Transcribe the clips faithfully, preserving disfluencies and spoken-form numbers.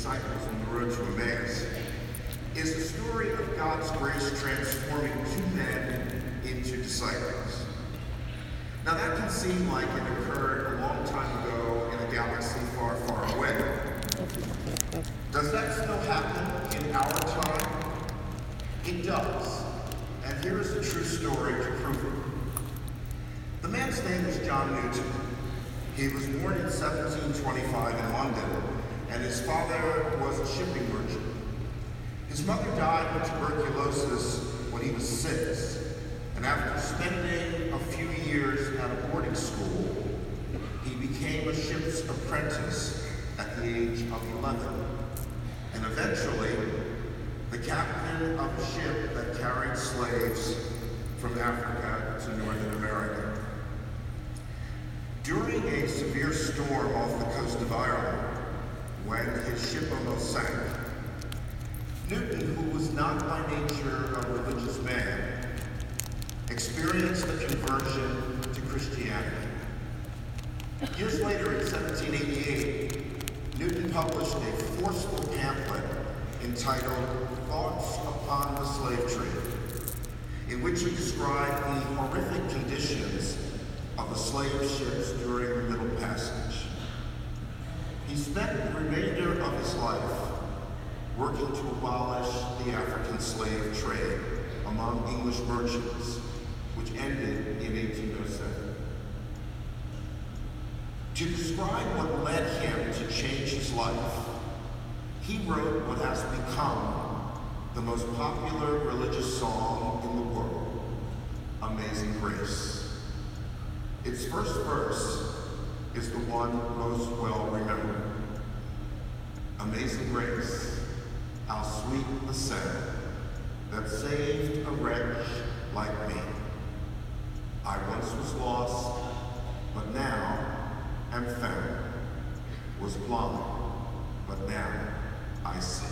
disciples on the road to Emmaus, is the story of God's grace transforming two men into disciples. Now that can seem like it occurred a long time ago in a galaxy far, far away. Does that still happen in our time? It does. And here is the true story to prove it. The man's name was John Newton. He was born in seventeen twenty-five in London, and his father was a shipping merchant. His mother died of tuberculosis when he was six, and after spending a few years at a boarding school, he became a ship's apprentice at the age of eleven, and eventually the captain of a ship that carried slaves from Africa to Northern America. During a severe storm off the coast of Ireland, when his ship almost sank, Newton, who was not by nature a religious man, experienced a conversion to Christianity. Years later, in seventeen eighty-eight, Newton published a forceful pamphlet entitled Thoughts Upon the Slave Trade, in which he described the horrific conditions of the slave ships during the Middle Passage. He spent the remainder of his life working to abolish the African slave trade among English merchants, which ended in eighteen oh seven. To describe what led him to change his life, he wrote what has become the most popular religious song in the world, Amazing Grace. Its first verse is the one most well remembered. Amazing grace, how sweet the sound that saved a wretch like me. I once was lost, but now am found. Was blind, but now I see.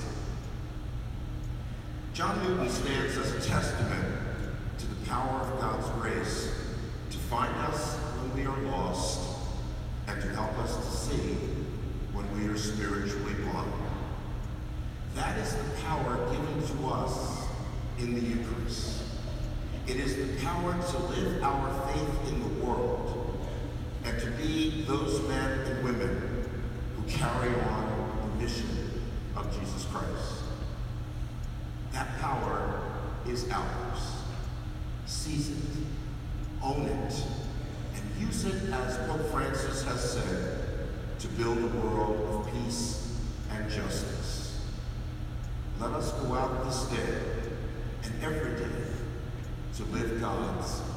John Newton stands as a testament to the power of God's grace to find us when we are lost and to help us to see when we are spiritually blind. That is the power given to us in the Eucharist. It is the power to live our faith in the world and to be those men and women who carry on the mission of Jesus Christ. That power is ours. Seize it, own it, and use it, as Pope Francis has said, to build a world of peace and justice. Let us go out this day and every day to live God's